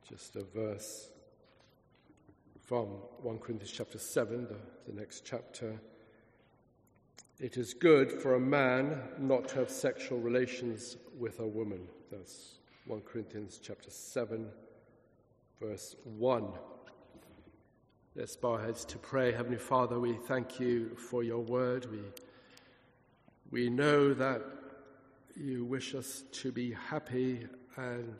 Just a verse from 1 Corinthians chapter 7, the next chapter. It is good for a man not to have sexual relations with a woman. That's 1 Corinthians chapter 7, verse 1. Let's bow our heads to pray. Heavenly Father, we thank you for your word. We know that you wish us to be happy and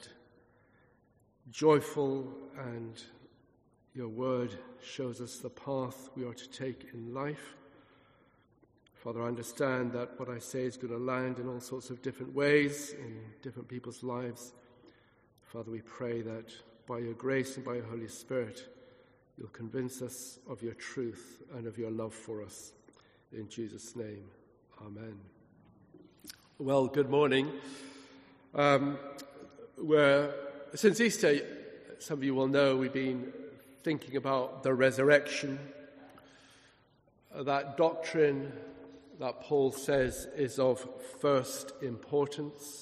joyful, and your word shows us the path we are to take in life. Father, I understand that what I say is going to land in all sorts of different ways in different people's lives. Father, we pray that by your grace and by your Holy Spirit, you'll convince us of your truth and of your love for us. In Jesus' name, amen. Well, good morning. Since Easter, some of you will know, we've been thinking about the resurrection, that doctrine that Paul says is of first importance.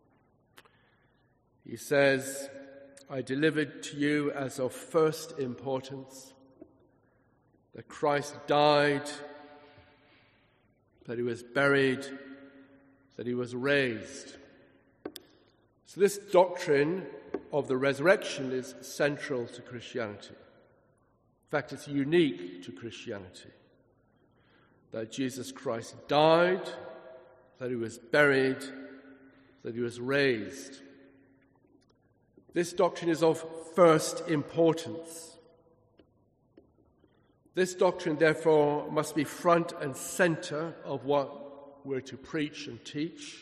He says, I delivered to you as of first importance that Christ died, that he was buried, that he was raised. So this doctrine of the resurrection is central to Christianity. In fact, it's unique to Christianity. That Jesus Christ died, that he was buried, that he was raised. This doctrine is of first importance. This doctrine, therefore, must be front and center of what we're to preach and teach.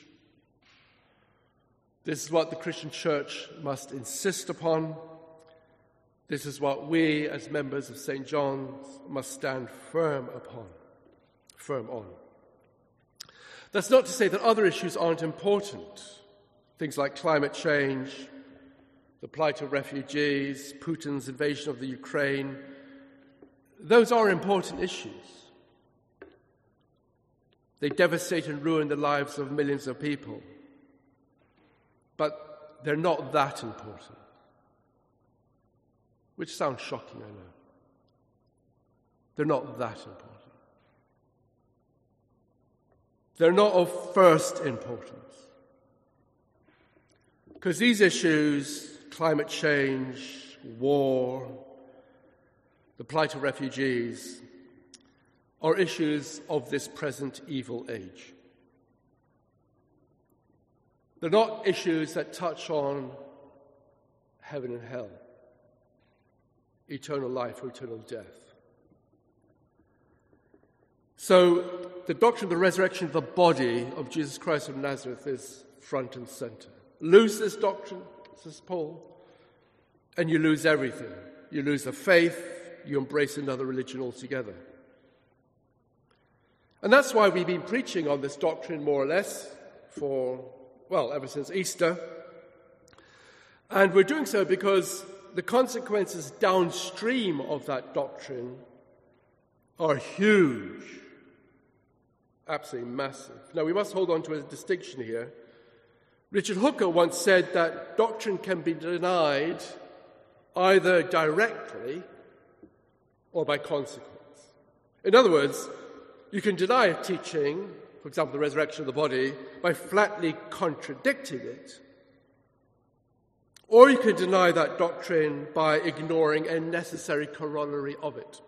This is what the Christian church must insist upon. This is what we, as members of St. John's, must stand firm on. That's not to say that other issues aren't important. Things like climate change, the plight of refugees, Putin's invasion of the Ukraine. Those are important issues. They devastate and ruin the lives of millions of people. But they're not that important. Which sounds shocking, I know. They're not that important. They're not of first importance. Because these issues, climate change, war, the plight of refugees, are issues of this present evil age. They're not issues that touch on heaven and hell, eternal life or eternal death. So the doctrine of the resurrection of the body of Jesus Christ of Nazareth is front and center. Lose this doctrine, says Paul, and you lose everything. You lose the faith, you embrace another religion altogether. And that's why we've been preaching on this doctrine more or less ever since Easter. And we're doing so because the consequences downstream of that doctrine are huge, absolutely massive. Now, we must hold on to a distinction here. Richard Hooker once said that doctrine can be denied either directly or by consequence. In other words, you can deny a teaching, for example, the resurrection of the body, by flatly contradicting it. Or you can deny that doctrine by ignoring a necessary corollary of it.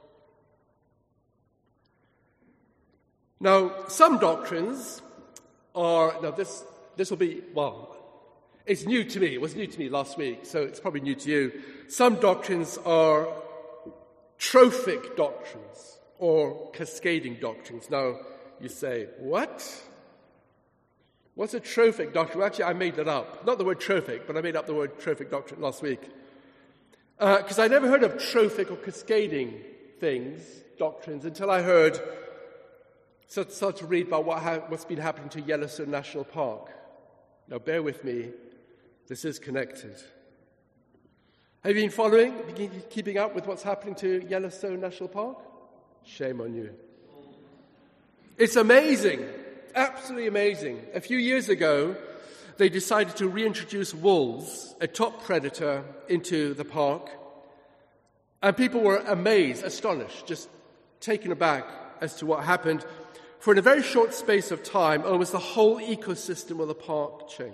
Now, some doctrines are... Now, this will be... it's new to me. It was new to me last week, so it's probably new to you. Some doctrines are trophic doctrines or cascading doctrines. Now, you say, what? What's a trophic doctrine? Well, actually, I made that up. Not the word trophic, but I made up the word trophic doctrine last week. Because I never heard of trophic or cascading doctrines, until I started to read about what's been happening to Yellowstone National Park. Now, bear with me. This is connected. Have you been following, keeping up with what's happening to Yellowstone National Park? Shame on you. It's amazing. Absolutely amazing. A few years ago, they decided to reintroduce wolves, a top predator, into the park. And people were amazed, astonished, just taken aback as to what happened. For in a very short space of time, almost the whole ecosystem of the park changed.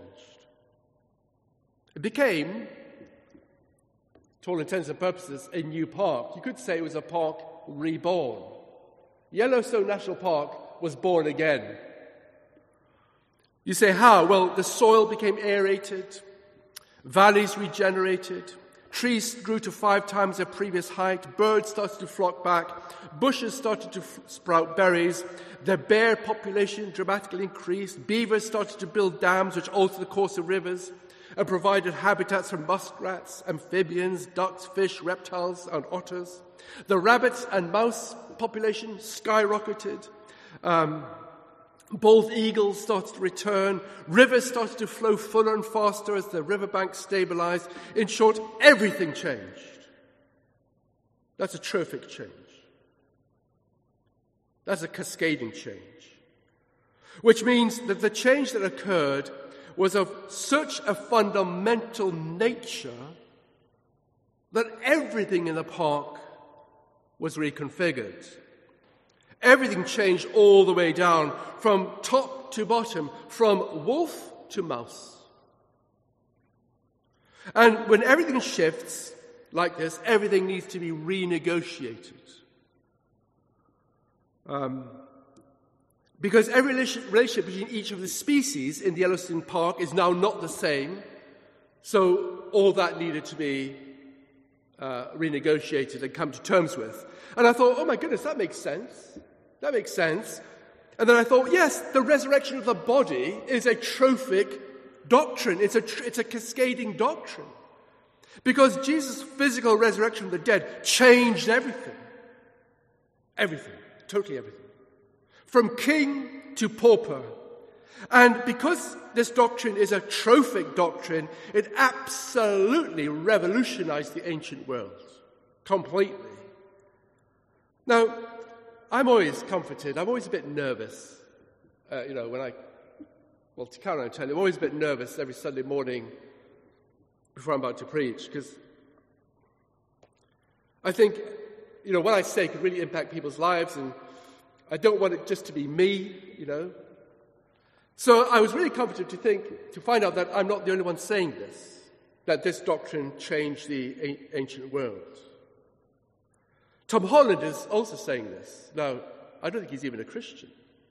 It became, to all intents and purposes, a new park. You could say it was a park reborn. Yellowstone National Park was born again. You say, how? Well, the soil became aerated, valleys regenerated, trees grew to 5 times their previous height, birds started to flock back, bushes started to sprout berries, the bear population dramatically increased, beavers started to build dams which altered the course of rivers and provided habitats for muskrats, amphibians, ducks, fish, reptiles, and otters. The rabbits and mouse population skyrocketed. Bald eagles started to return. Rivers started to flow fuller and faster as the riverbanks stabilized. In short, everything changed. That's a trophic change. That's a cascading change. Which means that the change that occurred was of such a fundamental nature that everything in the park was reconfigured. Everything changed all the way down, from top to bottom, from wolf to mouse. And when everything shifts like this, everything needs to be renegotiated. Because every relationship between each of the species in the Yellowstone Park is now not the same, so all that needed to be renegotiated and come to terms with. And I thought, oh my goodness, that makes sense. That makes sense. And then I thought, yes, the resurrection of the body is a trophic doctrine. It's a cascading doctrine. Because Jesus' physical resurrection from the dead changed everything. Everything. Totally everything. From king to pauper. And because this doctrine is a trophic doctrine, it absolutely revolutionized the ancient world. Completely. Now, I'm always comforted. I'm always a bit nervous. To Karen, I tell you, I'm always a bit nervous every Sunday morning before I'm about to preach, because I think, what I say could really impact people's lives, and I don't want it just to be me, So I was really comforted to find out that I'm not the only one saying this, that this doctrine changed the ancient world. Tom Holland is also saying this. Now, I don't think he's even a Christian.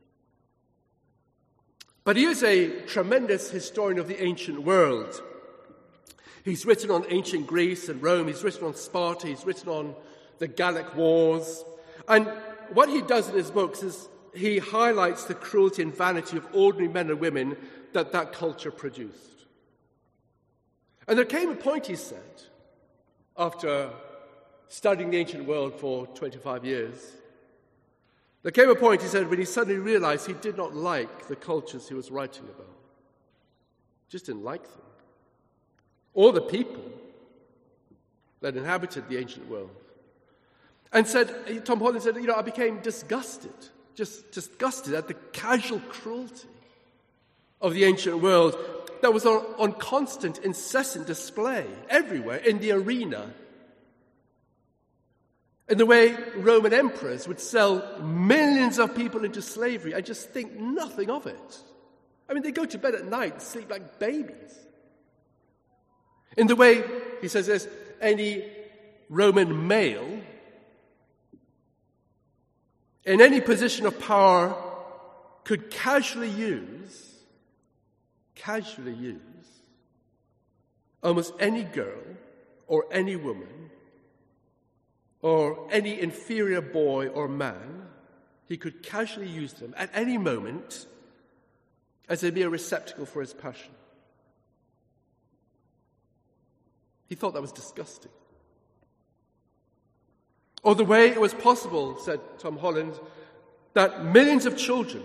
But he is a tremendous historian of the ancient world. He's written on ancient Greece and Rome. He's written on Sparta. He's written on the Gallic Wars. And what he does in his books is he highlights the cruelty and vanity of ordinary men and women that culture produced. And there came a point, he said, after studying the ancient world for 25 years, there came a point, he said, when he suddenly realized he did not like the cultures he was writing about. Just didn't like them. Or the people that inhabited the ancient world. And Tom Holland said, I became disgusted, just disgusted at the casual cruelty of the ancient world that was on constant, incessant display everywhere, in the arena. In the way Roman emperors would sell millions of people into slavery and just think nothing of it. I mean, they go to bed at night and sleep like babies. In the way, he says this, any Roman male in any position of power could casually use almost any girl or any woman or any inferior boy or man. He could casually use them at any moment as a mere receptacle for his passion. He thought that was disgusting. Or the way it was possible, said Tom Holland, that millions of children,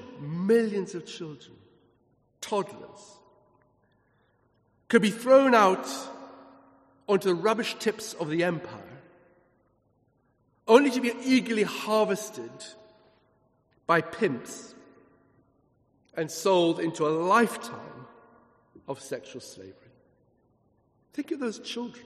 toddlers, could be thrown out onto the rubbish tips of the empire, only to be eagerly harvested by pimps and sold into a lifetime of sexual slavery. Think of those children.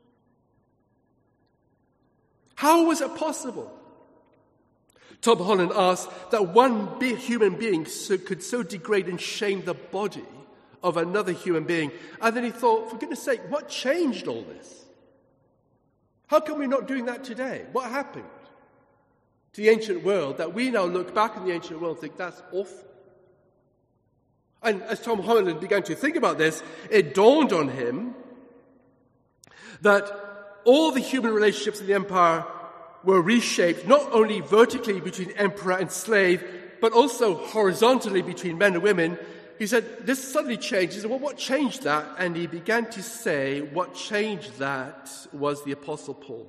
How was it possible? Tom Holland asked that one human being could so degrade and shame the body of another human being. And then he thought, for goodness sake, what changed all this? How come we're not doing that today? What happened to the ancient world that we now look back in the ancient world and think that's awful? And as Tom Holland began to think about this, it dawned on him that all the human relationships in the empire were reshaped not only vertically between emperor and slave, but also horizontally between men and women. He said, this suddenly changed. He said, well, what changed that? And he began to say what changed that was the Apostle Paul.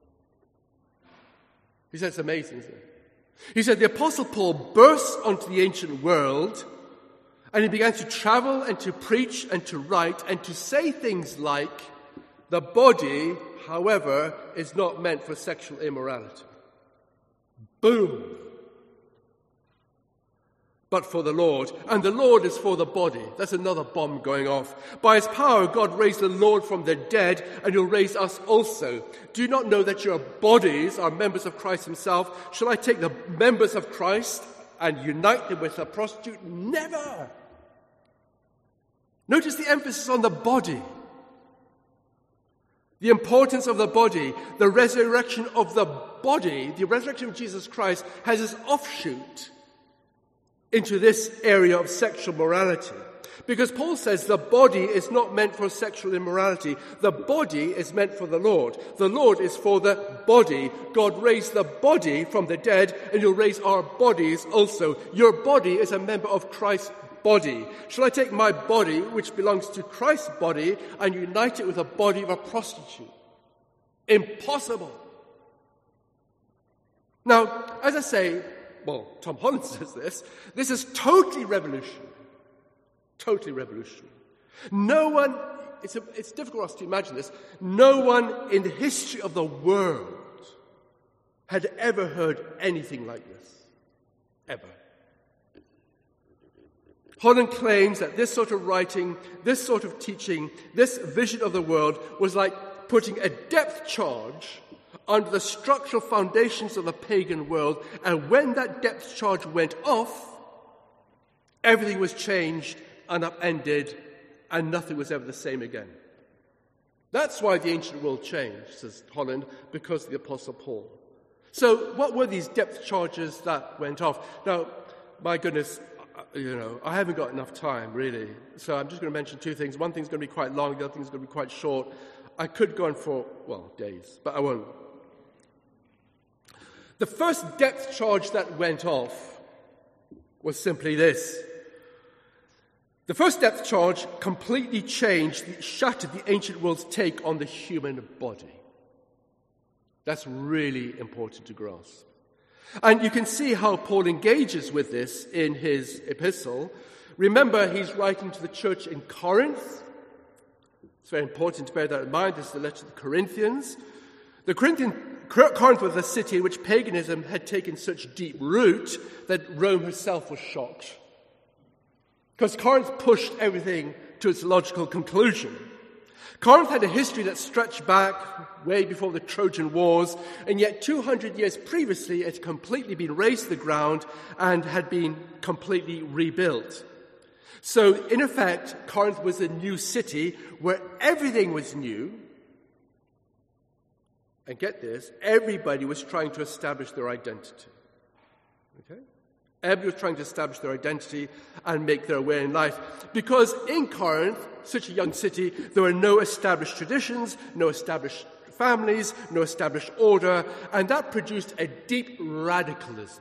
He said, it's amazing, isn't it? He said, the Apostle Paul burst onto the ancient world, and he began to travel and to preach and to write and to say things like, the body, however, is not meant for sexual immorality. Boom. But for the Lord, and the Lord is for the body. That's another bomb going off. By his power, God raised the Lord from the dead, and he'll raise us also. Do you not know that your bodies are members of Christ himself? Shall I take the members of Christ and unite them with a prostitute? Never. Notice the emphasis on the body. The importance of the body, the resurrection of the body, the resurrection of Jesus Christ has its offshoot into this area of sexual morality. Because Paul says the body is not meant for sexual immorality. The body is meant for the Lord. The Lord is for the body. God raised the body from the dead, and he'll raise our bodies also. Your body is a member of Christ's body. Shall I take my body, which belongs to Christ's body, and unite it with the body of a prostitute? Impossible. Now, as I say, well, Tom Holland says this is totally revolutionary. Totally revolutionary. No one, it's difficult for us to imagine this, no one in the history of the world had ever heard anything like this. Ever. Holland claims that this sort of writing, this sort of teaching, this vision of the world was like putting a depth charge under the structural foundations of the pagan world, and when that depth charge went off, everything was changed and upended, and nothing was ever the same again. That's why the ancient world changed, says Holland, because of the Apostle Paul. So what were these depth charges that went off? Now, my goodness, I haven't got enough time, really. So I'm just going to mention two things. One thing's going to be quite long, the other thing's going to be quite short. I could go on for, days, but I won't. The first depth charge that went off was simply this. The first depth charge completely shattered the ancient world's take on the human body. That's really important to grasp. And you can see how Paul engages with this in his epistle. Remember, he's writing to the church in Corinth. It's very important to bear that in mind. This is the letter to the Corinthians. Corinth was a city in which paganism had taken such deep root that Rome herself was shocked. Because Corinth pushed everything to its logical conclusion. Corinth had a history that stretched back way before the Trojan Wars, and yet 200 years previously it had completely been razed to the ground and had been completely rebuilt. So, in effect, Corinth was a new city where everything was new. And get this, everybody was trying to establish their identity. Okay? Everybody was trying to establish their identity and make their way in life. Because in Corinth, such a young city, there were no established traditions, no established families, no established order, and that produced a deep radicalism.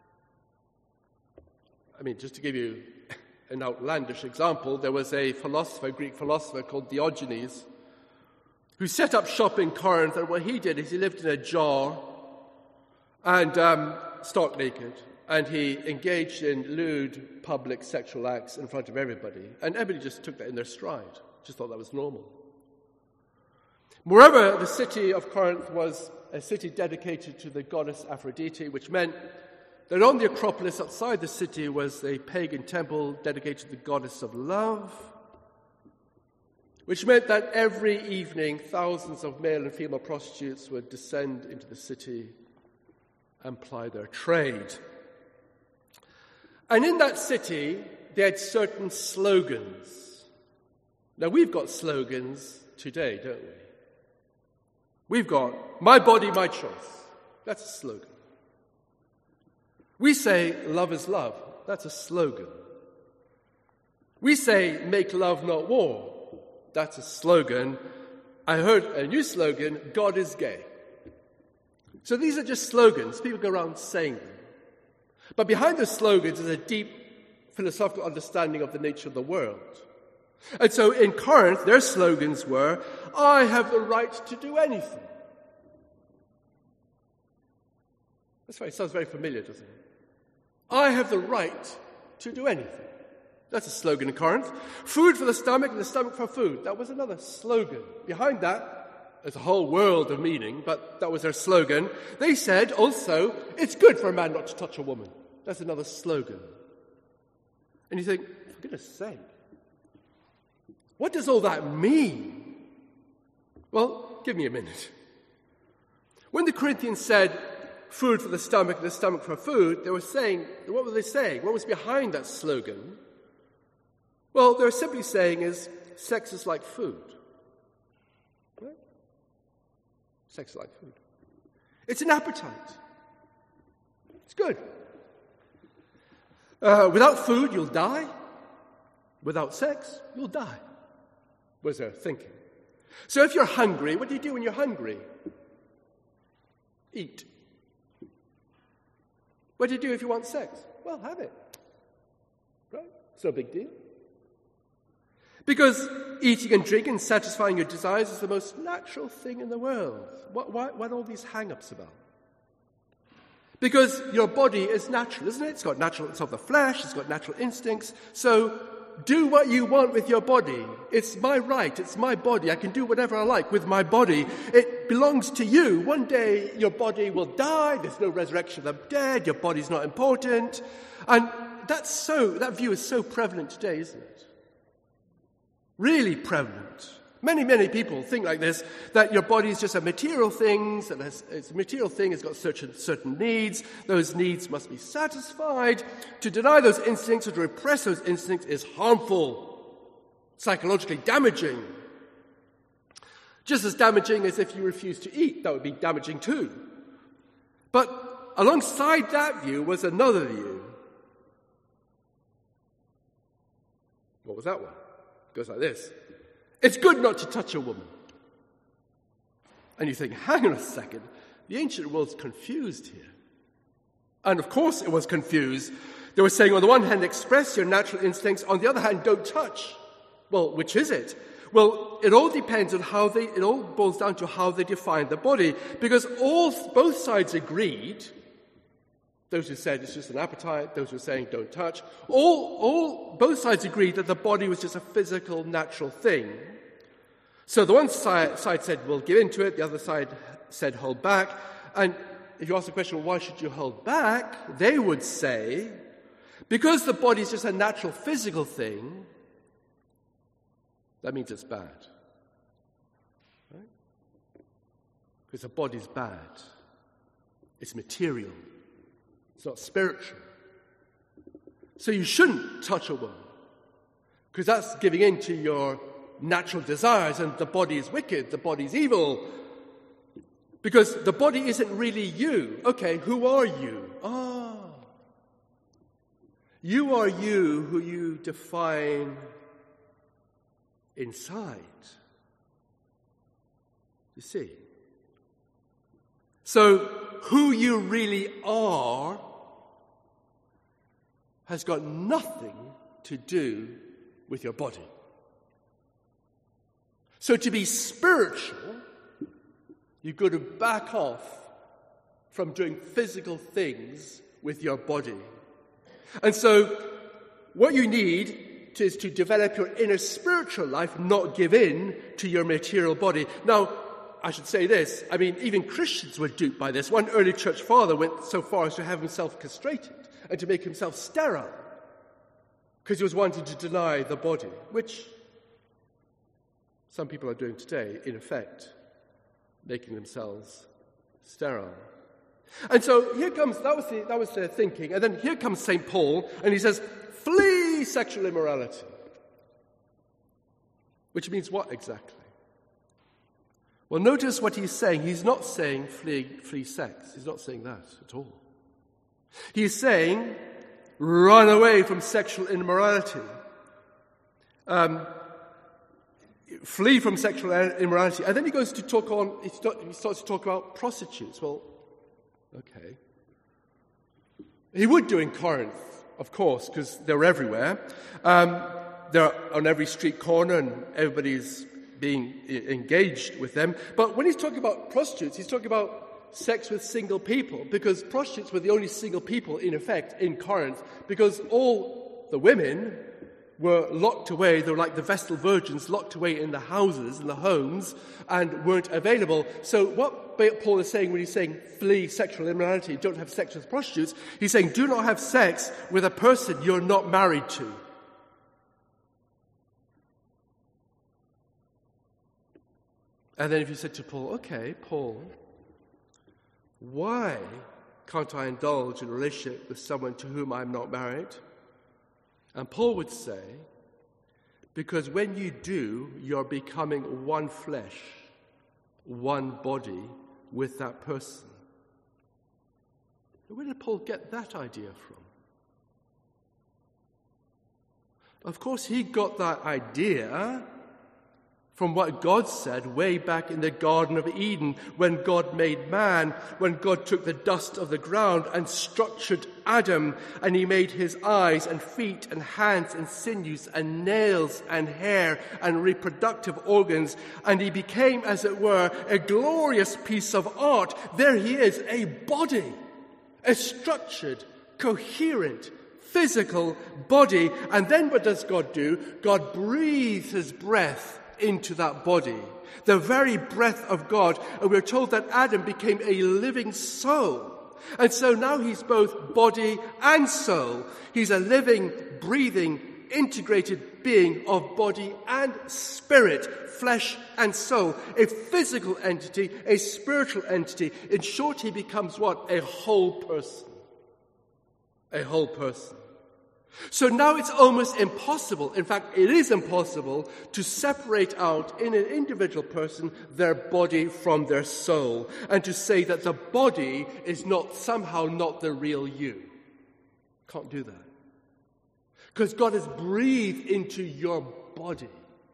I mean, just to give you an outlandish example, there was a Greek philosopher called Diogenes, who set up shop in Corinth, and what he did is he lived in a jar and stark naked. And he engaged in lewd public sexual acts in front of everybody. And everybody just took that in their stride, just thought that was normal. Moreover, the city of Corinth was a city dedicated to the goddess Aphrodite, which meant that on the Acropolis outside the city was a pagan temple dedicated to the goddess of love. which meant that every evening thousands of male and female prostitutes would descend into the city and ply their trade. And in that city, they had certain slogans. Now, we've got slogans today, don't we? We've got, my body, my choice. That's a slogan. We say, love is love. That's a slogan. We say, make love, not war. That's a slogan. I heard a new slogan, God is gay. So these are just slogans. People go around saying them. But behind those slogans is a deep philosophical understanding of the nature of the world. And so in Corinth, their slogans were, I have the right to do anything. That's right, it sounds very familiar, doesn't it? I have the right to do anything. That's a slogan in Corinth. Food for the stomach and the stomach for food. That was another slogan. Behind that, there's a whole world of meaning, but that was their slogan. They said also, it's good for a man not to touch a woman. That's another slogan. And you think, for goodness sake, what does all that mean? Well, give me a minute. When the Corinthians said, food for the stomach and the stomach for food, they were saying, what were they saying? What was behind that slogan? Well, they're simply saying is, sex is like food. Right? Sex is like food. It's an appetite. It's good. Without food, you'll die. Without sex, you'll die, was their thinking. So if you're hungry, what do you do when you're hungry? Eat. What do you do if you want sex? Well, have it. Right? It's no big deal. Because eating and drinking and satisfying your desires is the most natural thing in the world. What all these hang-ups about? Because your body is natural, isn't it? It's of the flesh, it's got natural instincts. So do what you want with your body. It's my right, it's my body. I can do whatever I like with my body. It belongs to you. One day your body will die. There's no resurrection of the dead. Your body's not important. And that view is so prevalent today, isn't it? Really prevalent. Many, many people think like this, that your body is just a material thing, that it's a material thing, it's got certain needs, those needs must be satisfied. To deny those instincts or to repress those instincts is harmful, psychologically damaging. Just as damaging as if you refuse to eat, that would be damaging too. But alongside that view was another view. What was that one? It goes like this. It's good not to touch a woman. And you think, hang on a second, the ancient world's confused here. And of course it was confused. They were saying, on the one hand, express your natural instincts, on the other hand, don't touch. Well, which is it? Well, it all depends on it all boils down to how they define the body. Because both sides agreed, those who said it's just an appetite, those who were saying don't touch, both sides agreed that the body was just a physical, natural thing. So the one side said, we'll give in to it, the other side said, hold back. And if you ask the question, well, why should you hold back? They would say, because the body is just a natural, physical thing, that means it's bad. Right? Because the body's bad. It's material. It's not spiritual. So you shouldn't touch a woman, because that's giving in to your natural desires, and the body is wicked, the body is evil. Because the body isn't really you. Okay, who are you? You are you who you define inside. You see? So, who you really are has got nothing to do with your body. So to be spiritual, you've got to back off from doing physical things with your body. And so what you need is to develop your inner spiritual life, not give in to your material body. Now, I should say this, even Christians were duped by this. One early church father went so far as to have himself castrated and to make himself sterile because he was wanting to deny the body, which some people are doing today, in effect, making themselves sterile. And so here comes, that was their thinking, and then here comes St. Paul, and he says, flee sexual immorality. Which means what exactly? Well, notice what he's saying. He's not saying flee sex. He's not saying that at all. He's saying run away from sexual immorality. Flee from sexual immorality. And then he goes to talk on, he starts to talk about prostitutes. Well, okay. He would do in Corinth, of course, because they're everywhere. They're on every street corner and everybody's being engaged with them. But when he's talking about prostitutes, he's talking about sex with single people, because prostitutes were the only single people, in effect, in Corinth, because all the women were locked away. They were like the Vestal Virgins, locked away in the houses, in the homes, and weren't available. So what Paul is saying when he's saying flee sexual immorality, don't have sex with prostitutes, he's saying do not have sex with a person you're not married to. And then if you said to Paul, okay, Paul, why can't I indulge in a relationship with someone to whom I'm not married? And Paul would say, because when you do, you're becoming one flesh, one body with that person. Where did Paul get that idea from? Of course, he got that idea from what God said way back in the Garden of Eden, when God made man, when God took the dust of the ground and structured Adam, and he made his eyes and feet and hands and sinews and nails and hair and reproductive organs, and he became, as it were, a glorious piece of art. There he is, a body, a structured, coherent, physical body. And then what does God do? God breathes his breath into that body, the very breath of God. And we're told that Adam became a living soul. And so now he's both body and soul. He's a living, breathing, integrated being of body and spirit, flesh and soul, a physical entity, a spiritual entity. In short, he becomes what? A whole person. A whole person. So now it's almost impossible, in fact it is impossible, to separate out in an individual person their body from their soul, and to say that the body is somehow not the real you. Can't do that. Because God has breathed into your body.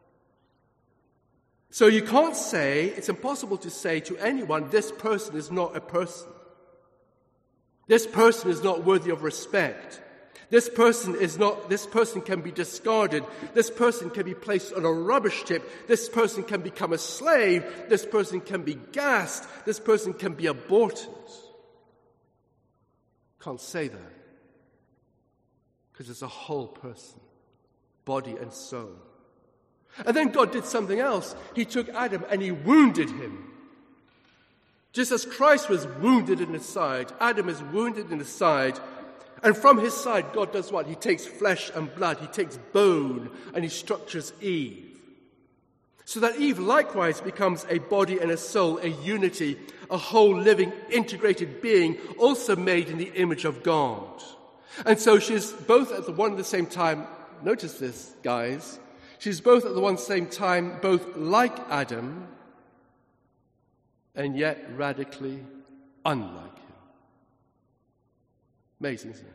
So you can't say, it's impossible to say to anyone, this person is not a person. This person is not worthy of respect. This person can be discarded. This person can be placed on a rubbish tip. This person can become a slave. This person can be gassed. This person can be aborted. Can't say that. Because it's a whole person, body and soul. And then God did something else. He took Adam and he wounded him. Just as Christ was wounded in his side, Adam is wounded in his side. And from his side, God does what? He takes flesh and blood, he takes bone, and he structures Eve. So that Eve likewise becomes a body and a soul, a unity, a whole living, integrated being, also made in the image of God. And so she's both at the one and the same time, notice this, guys, she's both at the one same time, both like Adam, and yet radically unlike him. Amazing, isn't it?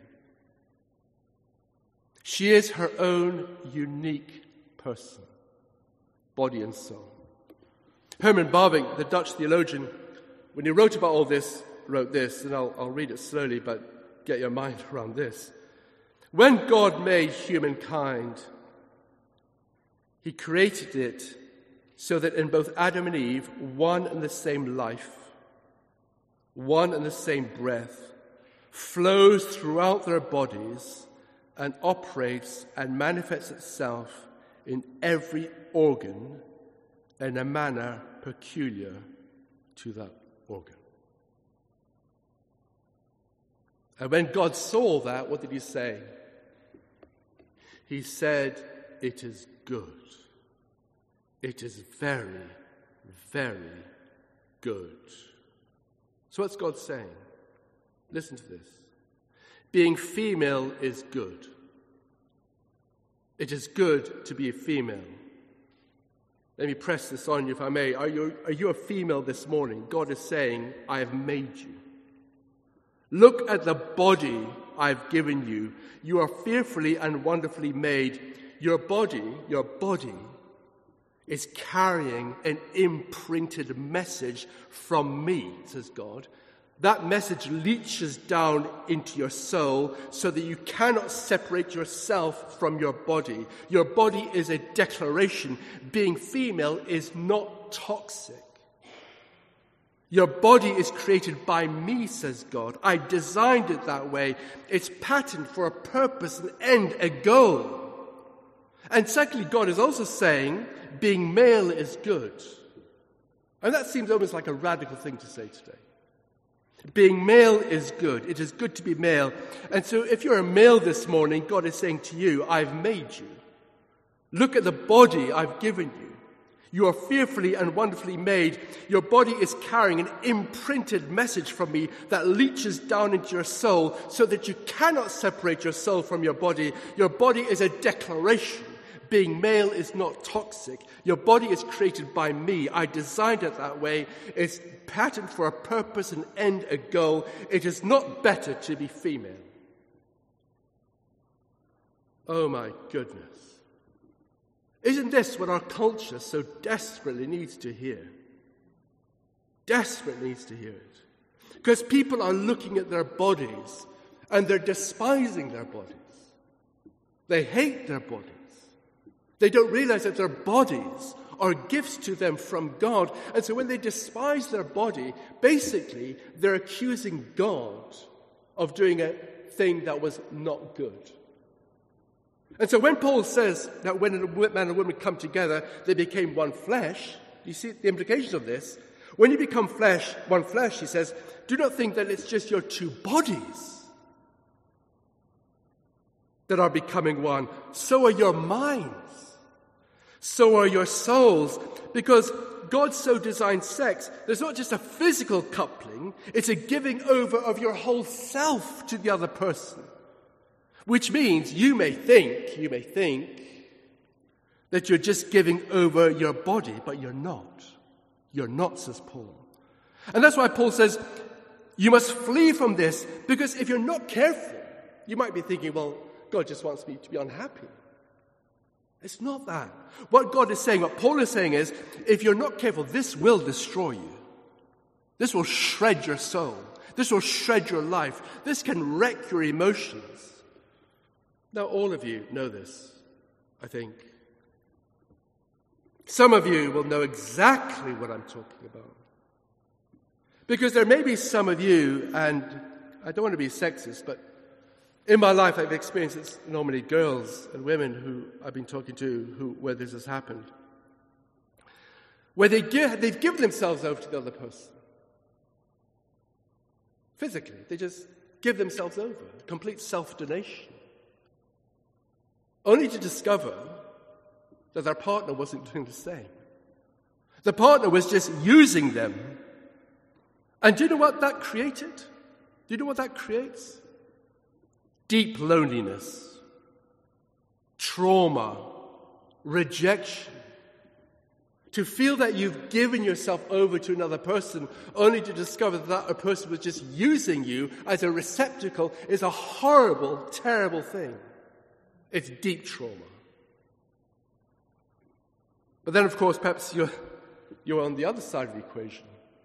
She is her own unique person, body and soul. Herman Bavinck, the Dutch theologian, when he wrote about all this, wrote this, and I'll read it slowly, but get your mind around this. When God made humankind, he created it so that in both Adam and Eve, one and the same life, one and the same breath, flows throughout their bodies and operates and manifests itself in every organ in a manner peculiar to that organ. And when God saw that, what did he say? He said, "It is good." it is very, very good. So what's God saying? Listen to this. Being female is good. It is good to be a female. Let me press this on you, if I may. Are you a female this morning? God is saying, I have made you. Look at the body I've given you. You are fearfully and wonderfully made. Your body is carrying an imprinted message from me, says God. That message leaches down into your soul so that you cannot separate yourself from your body. Your body is a declaration. Being female is not toxic. Your body is created by me, says God. I designed it that way. It's patterned for a purpose, an end, a goal. And secondly, God is also saying being male is good. And that seems almost like a radical thing to say today. Being male is good. It is good to be male. And so if you're a male this morning, God is saying to you, I've made you. Look at the body I've given you. You are fearfully and wonderfully made. Your body is carrying an imprinted message from me that leaches down into your soul so that you cannot separate your soul from your body. Your body is a declaration. Being male is not toxic. Your body is created by me. I designed it that way. It's patterned for a purpose, an end, a goal. It is not better to be female. Oh my goodness. Isn't this what our culture so desperately needs to hear? Desperately needs to hear it. Because people are looking at their bodies and they're despising their bodies. They hate their bodies. They don't realize that their bodies are gifts to them from God. And so when they despise their body, basically they're accusing God of doing a thing that was not good. And so when Paul says that when a man and woman come together, they became one flesh, you see the implications of this? When you become one flesh, he says, do not think that it's just your two bodies that are becoming one. So are your minds. So are your souls. Because God so designed sex, there's not just a physical coupling, it's a giving over of your whole self to the other person. Which means you may think that you're just giving over your body, but you're not. You're not, says Paul. And that's why Paul says, you must flee from this, because if you're not careful, you might be thinking, well, God just wants me to be unhappy. It's not that. What God is saying, what Paul is saying is, if you're not careful, this will destroy you. This will shred your soul. This will shred your life. This can wreck your emotions. Now, all of you know this, I think. Some of you will know exactly what I'm talking about. Because there may be some of you, and I don't want to be sexist, but in my life I've experienced it's normally girls and women who I've been talking to where this has happened. Where they've given themselves over to the other person. Physically, they just give themselves over, complete self-donation. Only to discover that their partner wasn't doing the same. The partner was just using them. And do you know what that created? Do you know what that creates? Deep loneliness, trauma, rejection. To feel that you've given yourself over to another person only to discover that a person was just using you as a receptacle is a horrible, terrible thing. It's deep trauma. But then, of course, perhaps you're on the other side of the equation.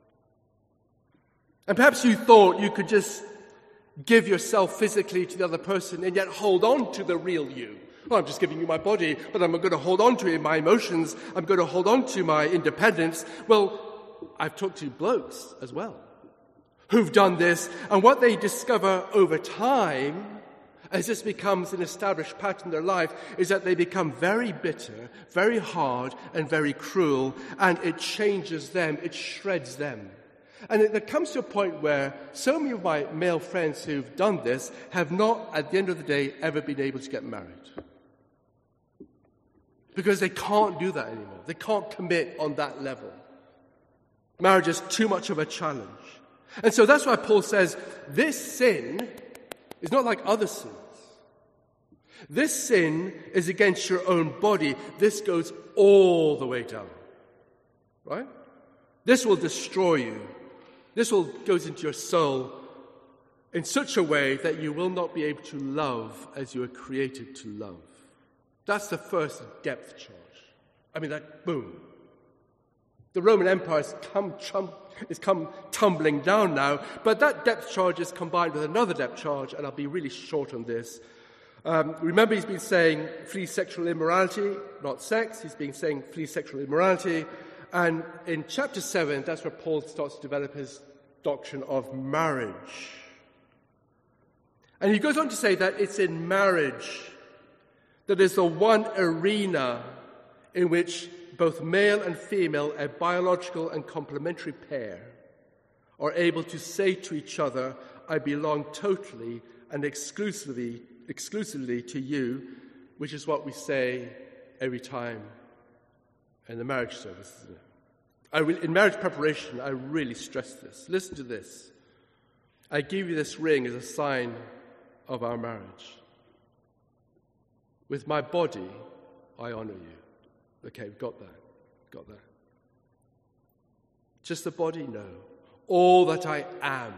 And perhaps you thought you could just give yourself physically to the other person and yet hold on to the real you. Oh, I'm just giving you my body, but I'm going to hold on to my emotions. I'm going to hold on to my independence. Well, I've talked to blokes as well who've done this, and what they discover over time, as this becomes an established pattern in their life, is that they become very bitter, very hard, and very cruel, and it changes them, it shreds them. And it comes to a point where so many of my male friends who've done this have not, at the end of the day, ever been able to get married. because they can't do that anymore. They can't commit on that level. Marriage is too much of a challenge. And so that's why Paul says this sin is not like other sins. This sin is against your own body. This goes all the way down. Right? This will destroy you. This will goes into your soul in such a way that you will not be able to love as you were created to love. That's the first depth charge. Boom. The Roman Empire has come tumbling down now, but that depth charge is combined with another depth charge, and I'll be really short on this. Remember, he's been saying flee sexual immorality, not sex. He's been saying flee sexual immorality. And in chapter 7, that's where Paul starts to develop his doctrine of marriage. And he goes on to say that it's in marriage that is the one arena in which both male and female, a biological and complementary pair, are able to say to each other, I belong totally and exclusively to you, which is what we say every time in the marriage service, isn't it? In marriage preparation, I really stress this. Listen to this. I give you this ring as a sign of our marriage. With my body, I honor you. Okay, we've got that. Just the body? No. All that I am,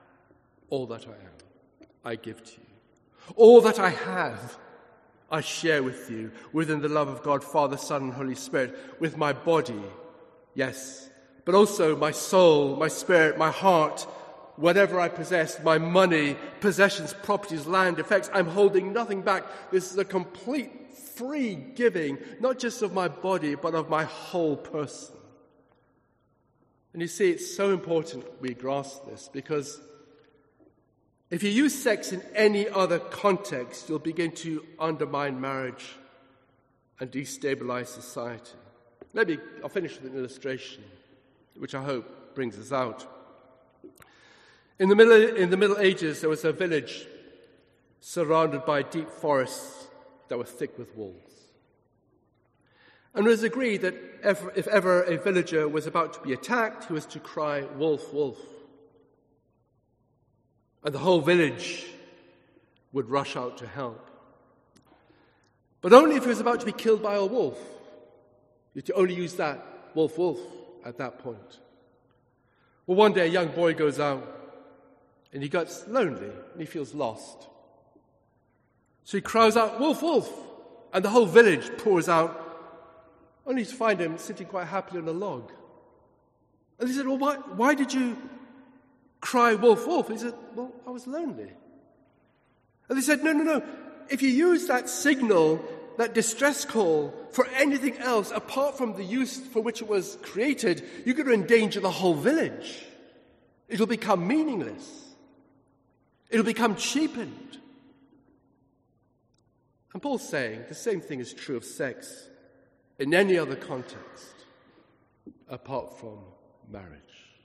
I give to you. All that I have, I share with you within the love of God, Father, Son, and Holy Spirit. With my body, yes, but also my soul, my spirit, my heart, whatever I possess, my money, possessions, properties, land, effects, I'm holding nothing back. This is a complete free giving, not just of my body, but of my whole person. And you see, it's so important we grasp this, because if you use sex in any other context, you'll begin to undermine marriage and destabilize society. I'll finish with an illustration, which I hope brings us out. In the Middle Ages, there was a village surrounded by deep forests that were thick with wolves. And it was agreed that if ever a villager was about to be attacked, he was to cry, wolf, wolf. And the whole village would rush out to help. But only if he was about to be killed by a wolf. You had to only use that, wolf, wolf, at that point. Well, one day a young boy goes out and he gets lonely and he feels lost. So he cries out, wolf, wolf, and the whole village pours out, only to find him sitting quite happily on a log. And he said, well, why did you cry, wolf, wolf? He said, well, I was lonely. And they said, no. If you use that signal, that distress call, for anything else apart from the use for which it was created, you're going to endanger the whole village. It'll become meaningless. It'll become cheapened. And Paul's saying the same thing is true of sex in any other context apart from marriage.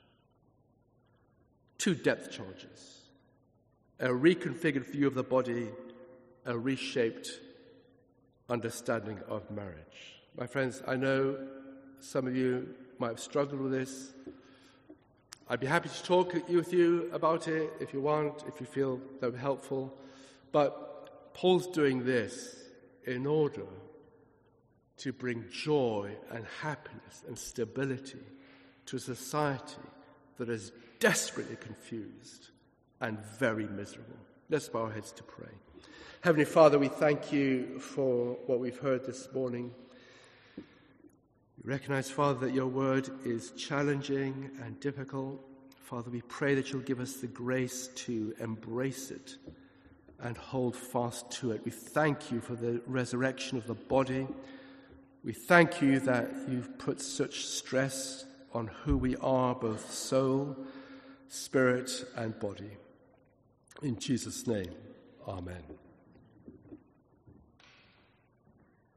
2 depth charges. A reconfigured view of the body, a reshaped understanding of marriage. My friends, I know some of you might have struggled with this. I'd be happy to talk with you about it if you want, if you feel that would be helpful. But Paul's doing this in order to bring joy and happiness and stability to a society that is desperately confused and very miserable. Let's bow our heads to pray. Heavenly Father, we thank you for what we've heard this morning. We recognize, Father, that your word is challenging and difficult. Father, we pray that you'll give us the grace to embrace it and hold fast to it. We thank you for the resurrection of the body. We thank you that you've put such stress on who we are, both soul, spirit, and body. In Jesus' name, amen.